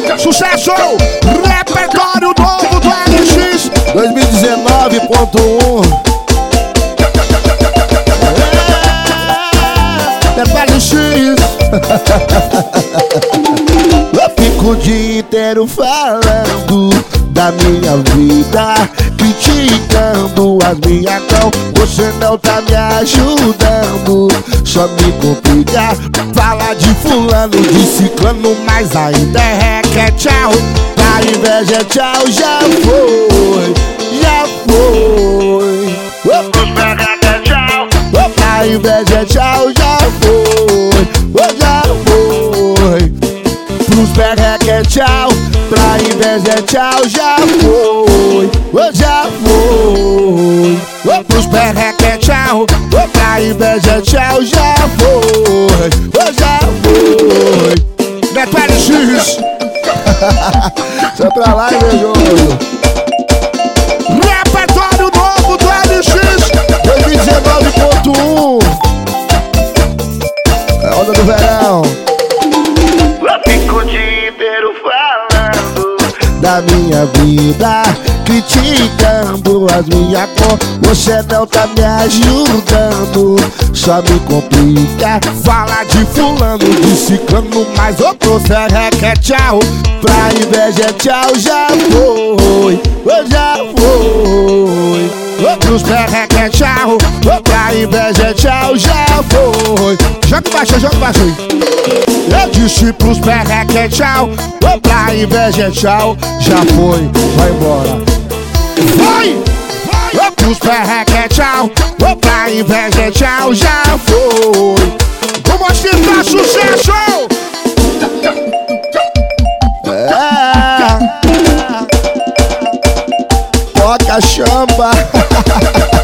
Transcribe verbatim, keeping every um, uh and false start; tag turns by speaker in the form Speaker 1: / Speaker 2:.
Speaker 1: Sucesso! Repertório novo do L X
Speaker 2: dois mil e dezenove ponto um. É L X. Eu fico o dia inteiro falando da minha vida, criticando as minhas mãos. Você não tá me ajudando, só me complica. Fala de fulano, de ciclano, mas ainda é requer tchau. Da inveja tchau, já foi, já foi. Opa, tchau. Da inveja tchau, já foi, oh, já foi. Pros perreca tchau, pra inveja tchau, já foi, oh, já foi. Oh, pros perreca tchau, oh, pra inveja tchau, já foi, oh, já foi.
Speaker 1: Neto L X.
Speaker 2: Sai pra lá, invejoso.
Speaker 1: Repertório novo do L X
Speaker 2: dois mil e dezenove ponto um. É a onda do verão.
Speaker 3: Eu fico o dia inteiro falando
Speaker 2: Da minha vida, criticando as minhas cor. Você não tá me ajudando, só me complica. Fala de fulano, de ciclano, mas o prossegue é tchau. Pra inveja tchau, já foi, oh, já foi. Outros perreca tchau, oh, pra inveja tchau, já foi.
Speaker 1: Joga baixo, joga baixo aí.
Speaker 2: Eu disse pros perreca tchau, oh, pra inveja tchau, já foi, vai embora.
Speaker 1: Vai!
Speaker 2: Vai! Pros perreca tchau, oh, pra inveja tchau, já foi.
Speaker 1: Vamos acertar sucesso!
Speaker 2: É. Toca chamba.